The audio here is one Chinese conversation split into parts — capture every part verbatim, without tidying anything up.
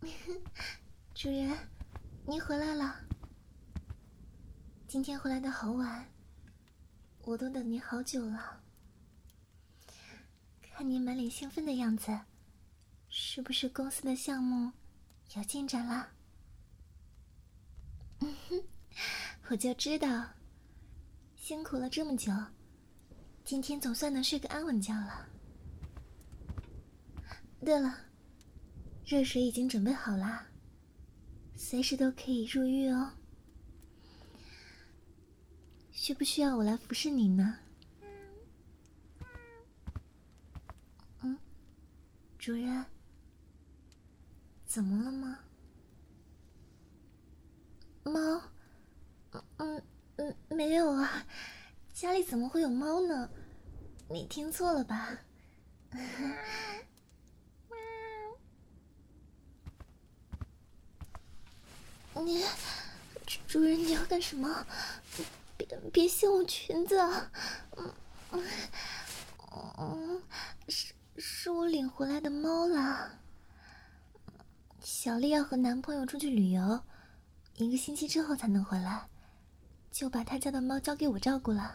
主人，您回来了。今天回来的好晚，我都等您好久了。看您满脸兴奋的样子，是不是公司的项目有进展了？嗯哼，我就知道，辛苦了这么久，今天总算能睡个安稳觉了。对了，热水已经准备好啦，随时都可以入浴哦。需不需要我来服侍你呢？嗯，主人，怎么了吗？猫？嗯嗯，没有啊，家里怎么会有猫呢？你听错了吧？你，主人，你要干什么？别别掀我裙子啊！嗯嗯嗯，是是我领回来的猫啦。小丽要和男朋友出去旅游，一个星期之后才能回来，就把她家的猫交给我照顾了。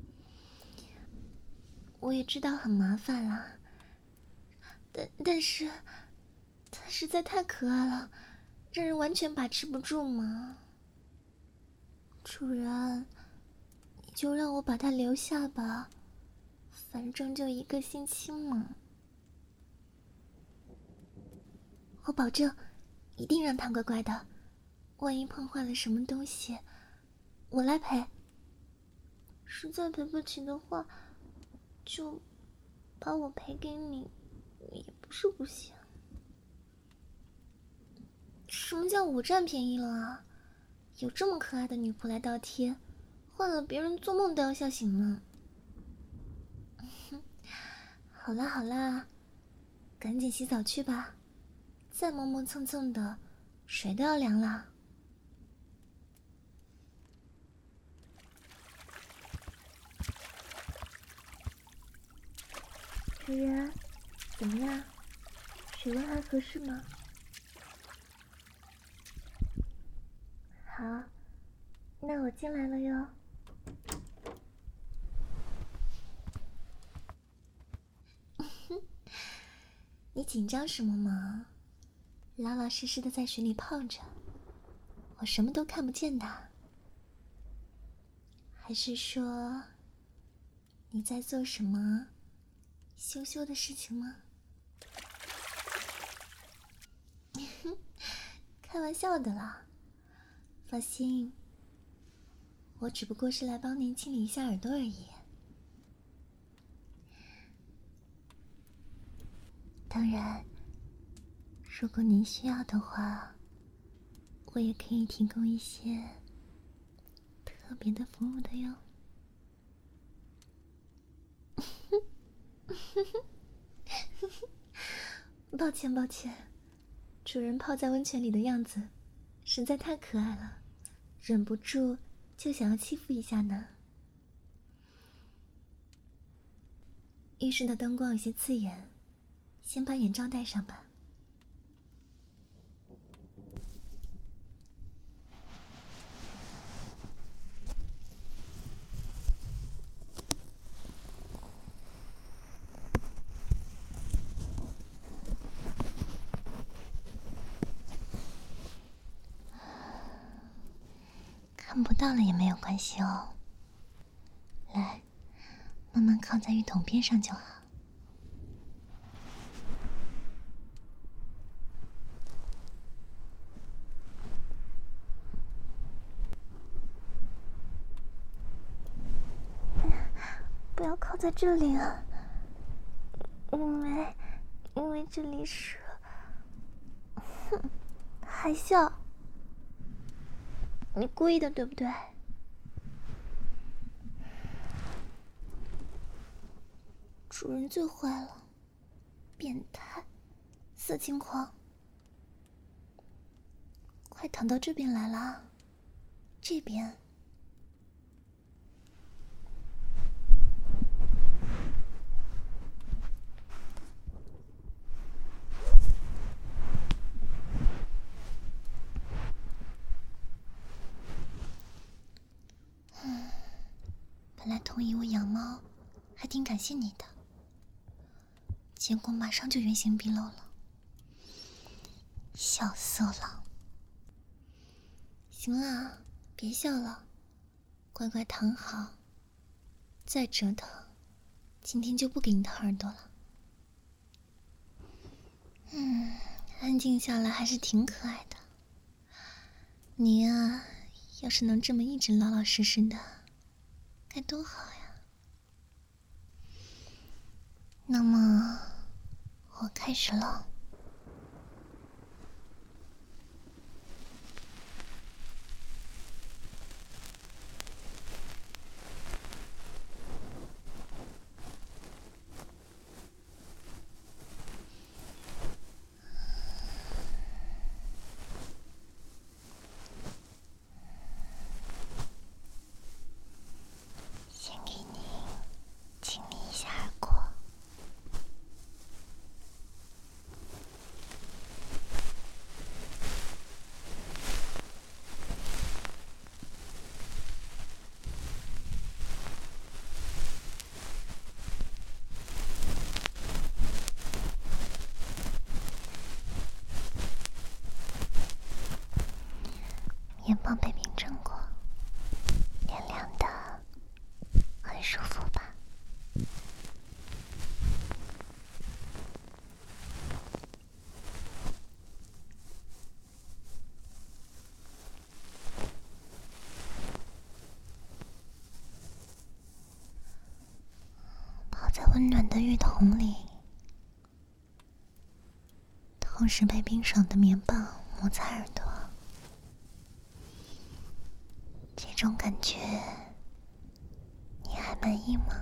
我也知道很麻烦啦，但但是它实在太可爱了，让人完全把持不住嘛。主人，你就让我把它留下吧，反正就一个星期嘛。我保证，一定让它乖乖的。万一碰坏了什么东西，我来赔。实在赔不起的话，就把我赔给你，也不是不行。什么叫我占便宜了啊？有这么可爱的女仆来倒贴，换了别人做梦都要笑醒呢。好啦好啦，赶紧洗澡去吧，再磨磨蹭蹭的，水都要凉了。主人，怎么样？水温还合适吗？好，那我进来了哟。你紧张什么嘛？老老实实的在水里泡着，我什么都看不见的。还是说你在做什么羞羞的事情吗？开玩笑的啦，放心，我只不过是来帮您清理一下耳朵而已。当然，如果您需要的话，我也可以提供一些特别的服务的哟。抱歉抱歉，主人泡在温泉里的样子实在太可爱了，忍不住就想要欺负一下呢。浴室的灯光有些刺眼，先把眼罩戴上吧。看不到了也没有关系哦，来，慢慢靠在浴桶边上就好。不要靠在这里啊，因为因为这里是……哼，还笑？你故意的对不对？主人最坏了，变态，色情狂！快躺到这边来啦，这边。 同意我养猫，还挺感谢你的。结果马上就原形毕露了，小色狼。行了，别笑了，乖乖躺好。再折腾，今天就不给你掏耳朵了。嗯，安静下来还是挺可爱的。你呀，要是能这么一直老老实实的，该多好呀。那么，我开始了。先给你清理一下耳廓。棉棒被冰镇过，凉凉的，很舒服吧？泡在温暖的浴桶里，同时被冰爽的棉棒摩擦耳朵，这种感觉你还满意吗？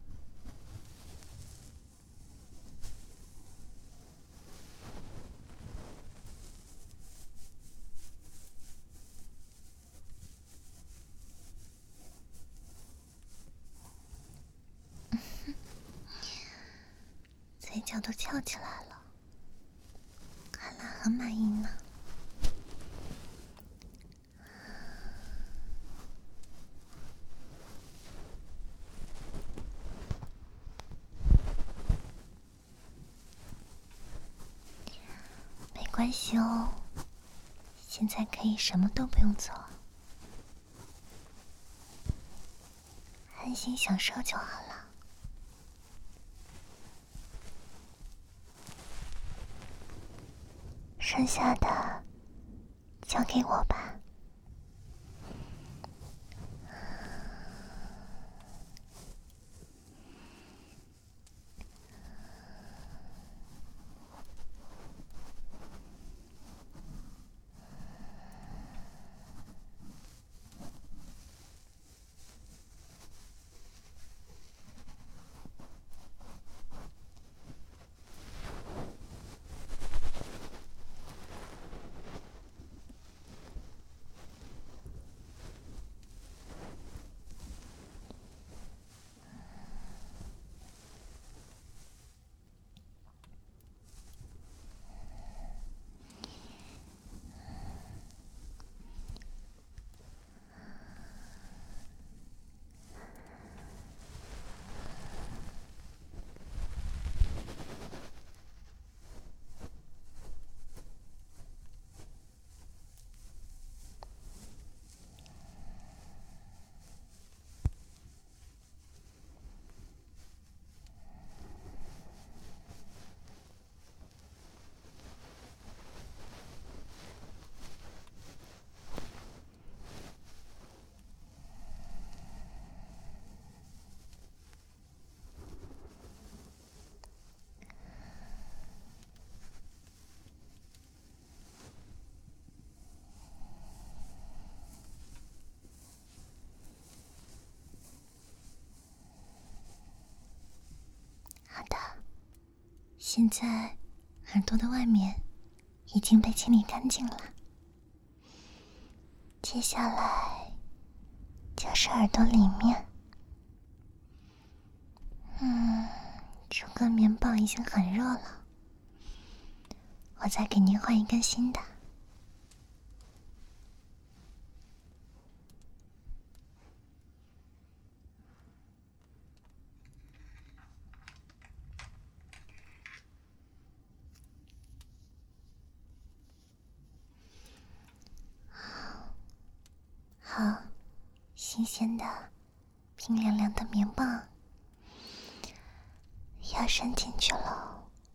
嘴角都翘起来了，看来很满意呢。没关系哦，现在可以什么都不用做，安心享受就好了。剩下的交给我吧。好的，现在耳朵的外面已经被清理干净了，接下来就是耳朵里面。嗯，这根棉棒已经很热了，我再给您换一根新的。 间的冰凉凉的棉棒要伸进去了。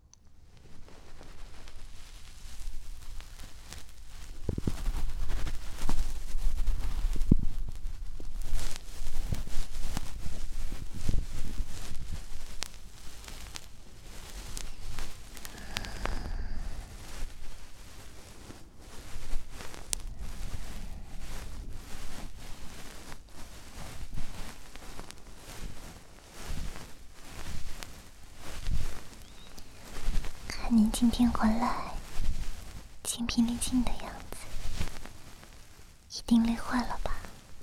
看您今天回来精疲力尽的样子，一定累坏了吧？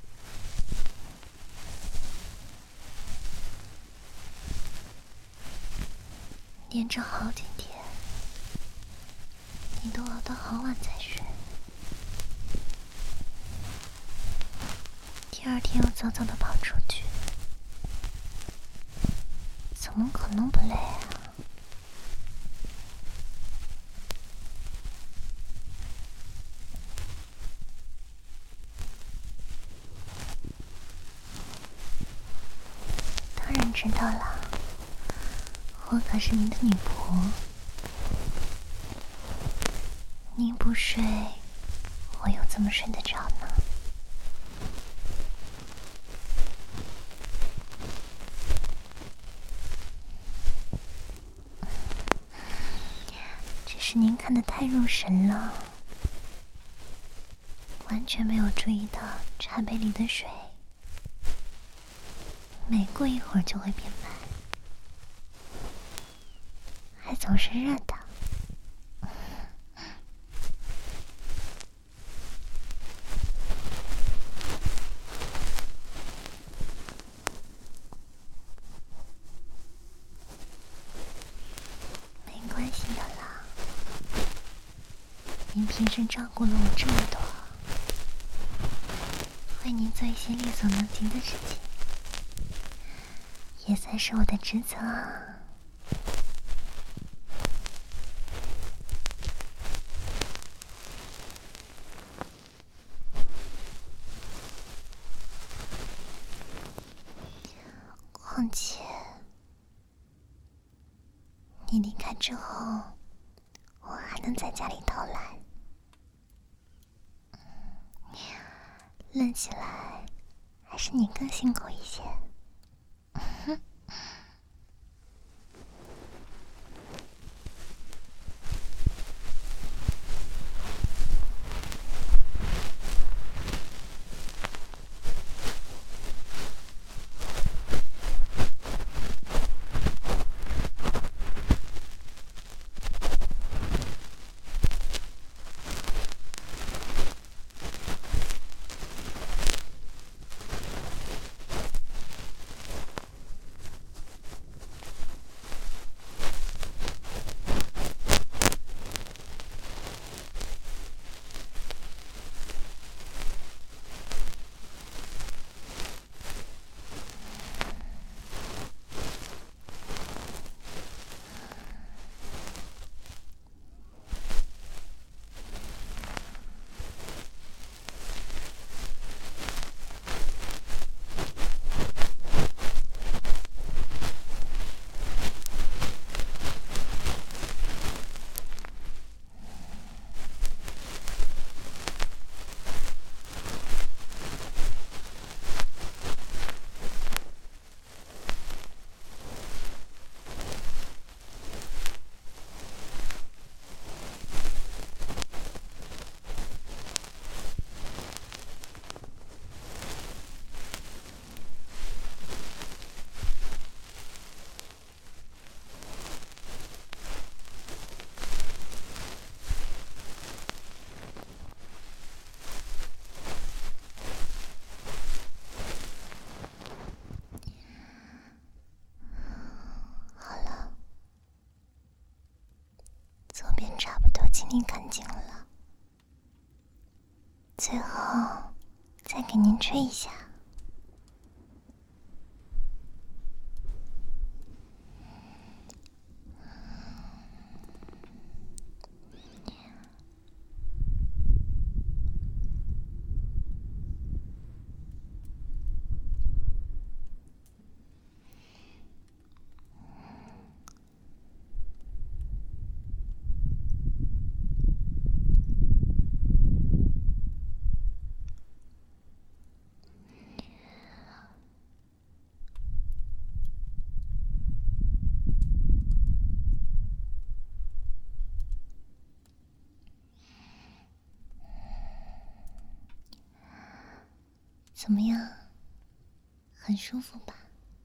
连着好几天，你都熬到好晚才睡，第二天又早早的跑出去，怎么可能不累啊？当然知道了，我可是您的女仆，您不睡，我又怎么睡得着呢？只是您看得太入神了，完全没有注意到茶杯里的水每过一会儿就会变白，还总是热的。没关系的啦，您平时照顾了我这么多，为您做一些力所能及的事情，也算是我的职责啊。况且，你离开之后，我还能在家里偷懒，练起来还是你更辛苦一些。差不多清理干净了，最后再给您吹一下。 怎么样？很舒服吧？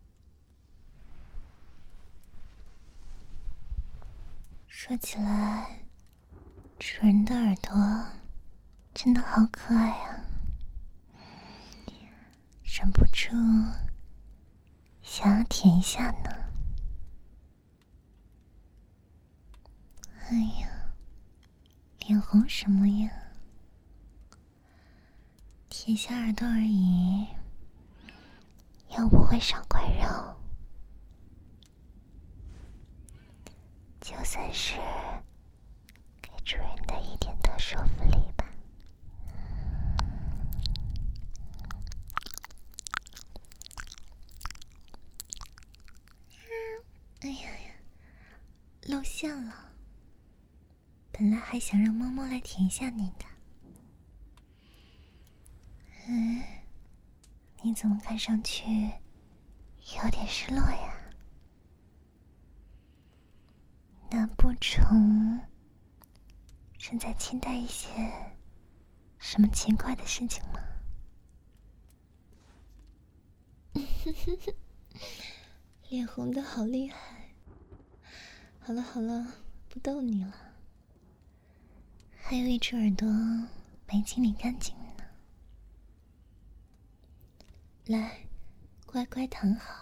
说起来，主人的耳朵真的好可爱啊，忍不住想要舔一下呢。哎呀，脸红什么呀？舔下耳朵而已，又不会少块肉，就算是给主人的一点特殊福利吧。哎呀呀，露馅了！本来还想让猫猫来舔一下你的。嗯，你怎么看上去有点失落呀？难不成正在期待一些什么奇怪的事情吗？脸红的好厉害。好了好了，不逗你了。还有一只耳朵没清理干净呢。来，乖乖躺好。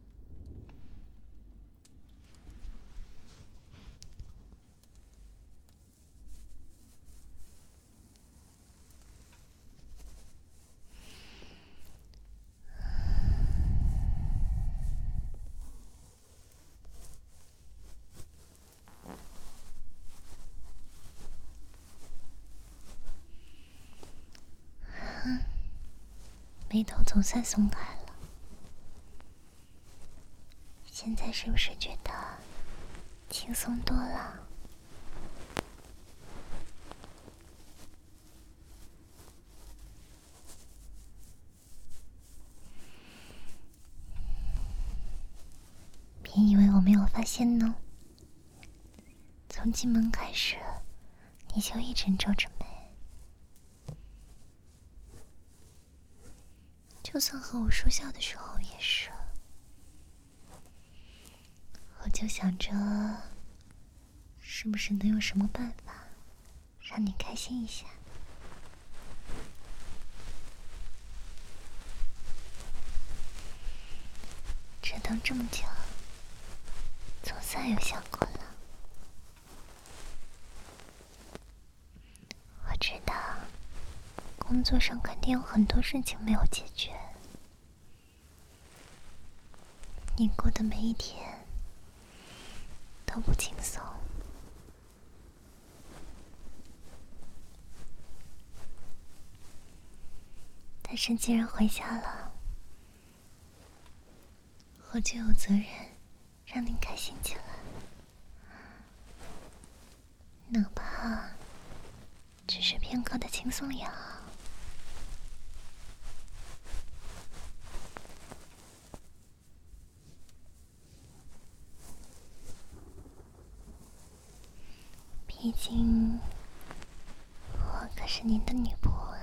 眉头总算松开了，现在是不是觉得轻松多了？别以为我没有发现呢。从进门开始，你就一直皱着眉，就算和我说笑的时候也是。我就想着，是不是能有什么办法让你开心一下？折腾这么久，总算有效果了。我知道，工作上肯定有很多事情没有解决，你过的每一天都不轻松。但是既然回家了，我就有责任让你开心起来，哪怕只是片刻的轻松也好。毕竟我可是您的女仆啊。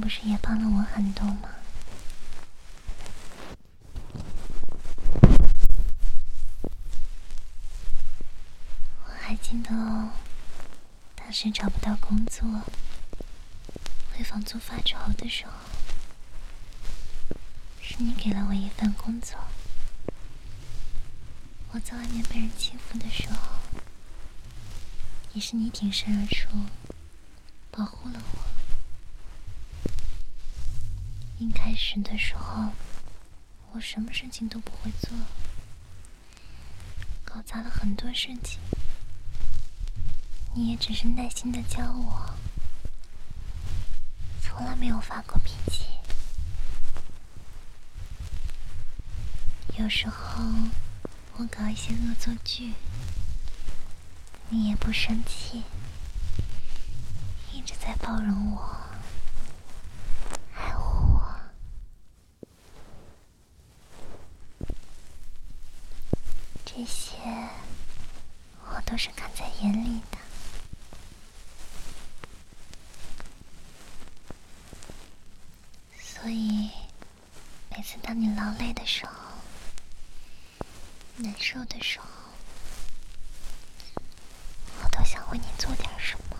不是也帮了我很多吗？我还记得哦，当时找不到工作，回房租发愁的时候，是你给了我一份工作。我在外面被人欺负的时候，也是你挺身而出，保护了我。一开始的时候，我什么事情都不会做，搞砸了很多事情，你也只是耐心的教我，从来没有发过脾气。有时候我搞一些恶作剧，你也不生气，一直在包容我，爱护我。这些我都是看在眼里的。所以每次当你劳累的时候，难受的时候，我都想为你做点什么。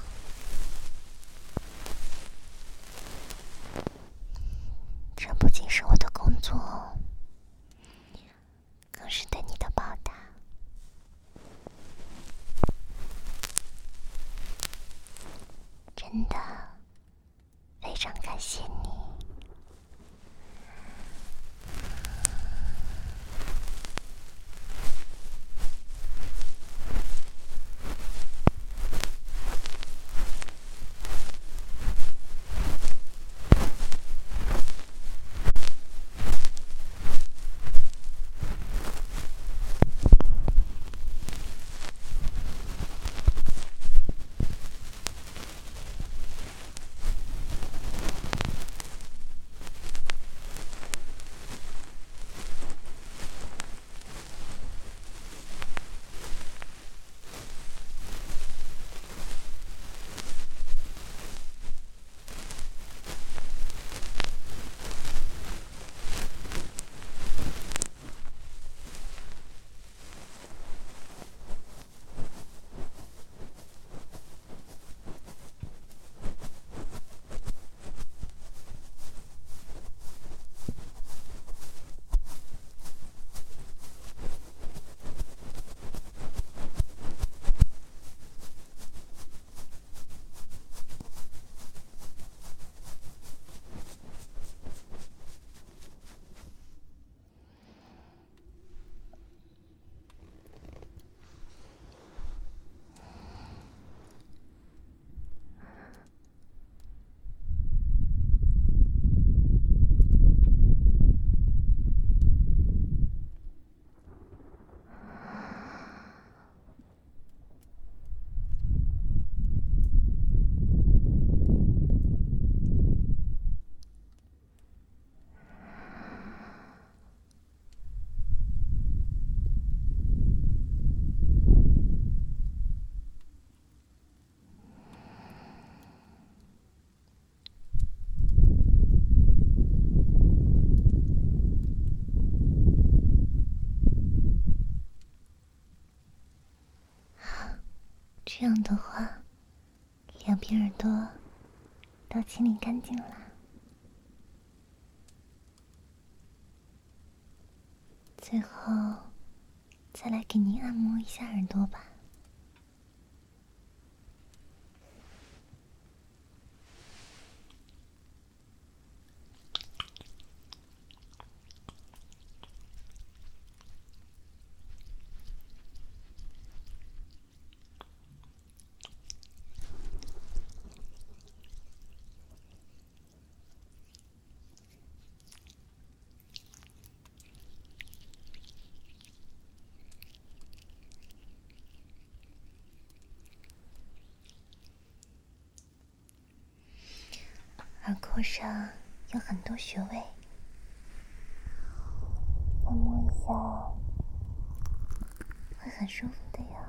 这不仅是我的工作，更是对你的报答。真的非常感谢你。这样的话，两边耳朵都清理干净了。最后，再来给您按摩一下耳朵吧。耳廓上有很多穴位，按摩一下会很舒服的呀。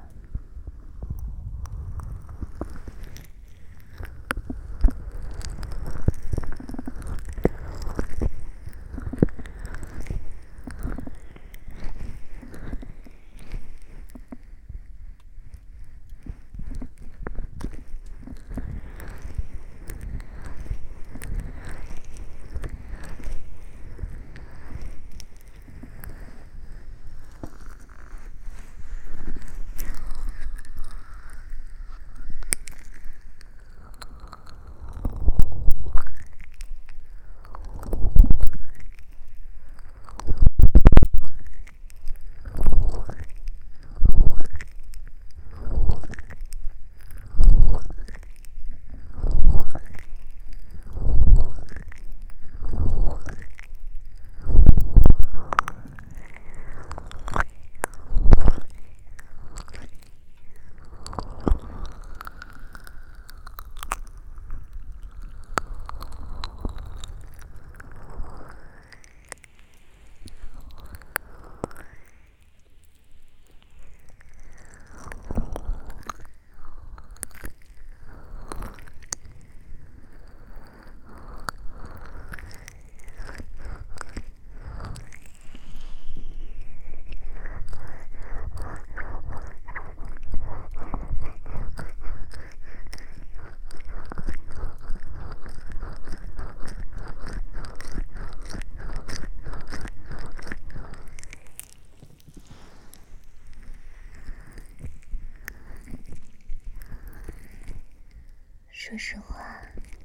说实话，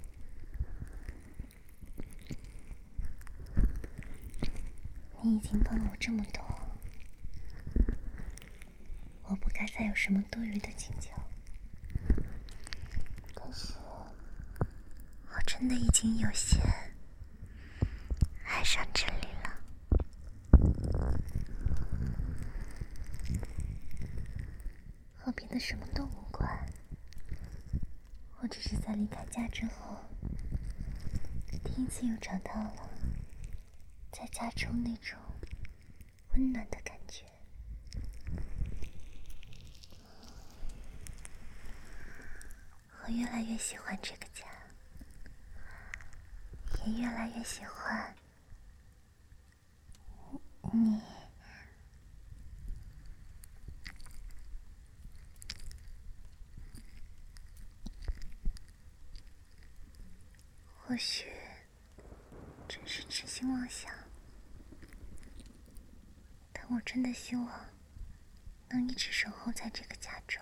你已经帮了我这么多，我不该再有什么多余的请求。可是，我真的已经有些爱上这里了。和别的什么都无关，我只是在离开家之后，第一次又找到了在家中那种温暖的感觉。我越来越喜欢这个家，也越来越喜欢你。或许只是痴心妄想，但我真的希望能一直守候在这个家中，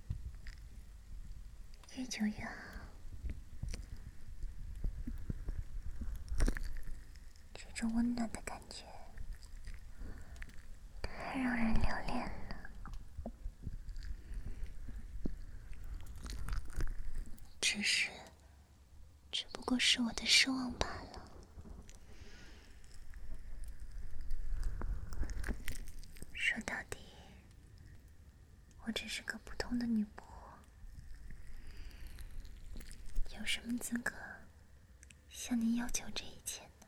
越久越好。这种温暖的感觉太让人留恋了。只是只不过是我的奢望罢了。说到底，我只是个普通的女仆，有什么资格向您要求这一切呢？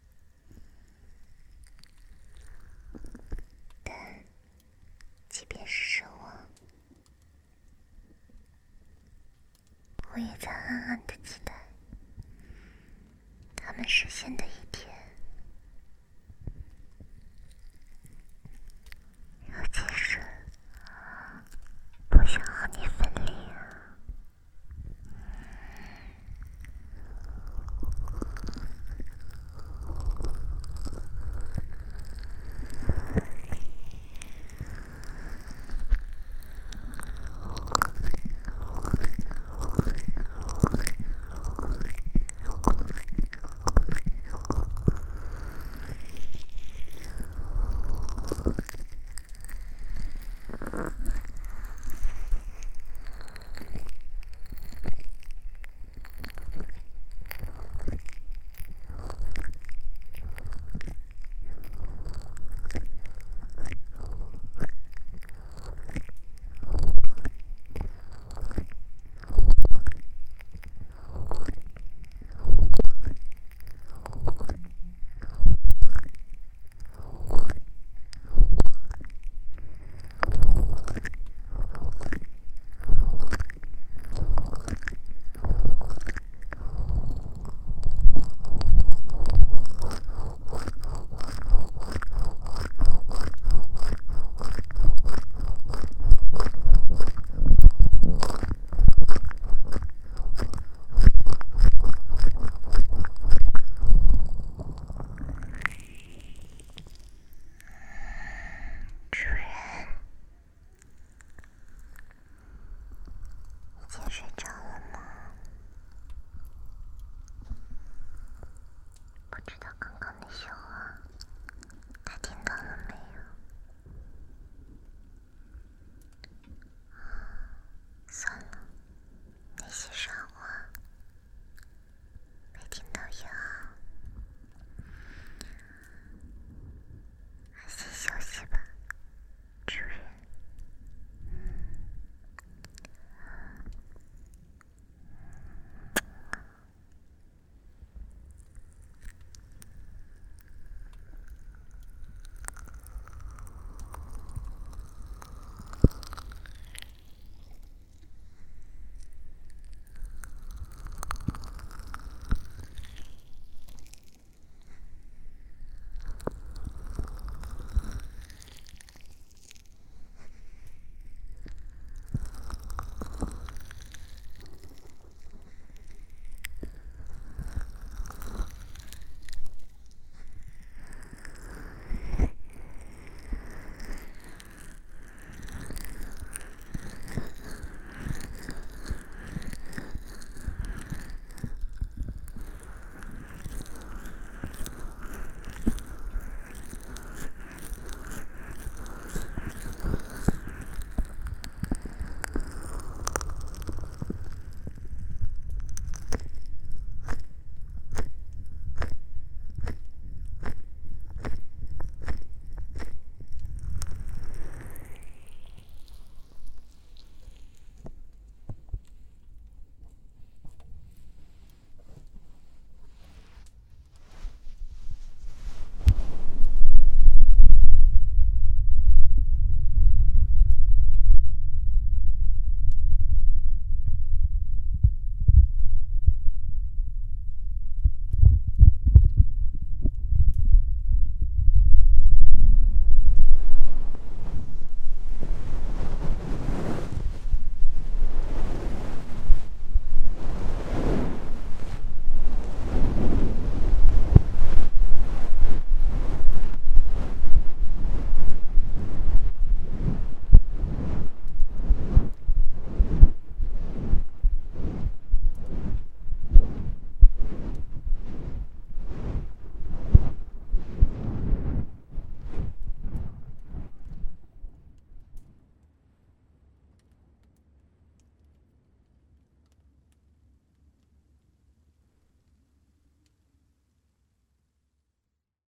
但即便是奢望，我也在暗暗的期待他们实现的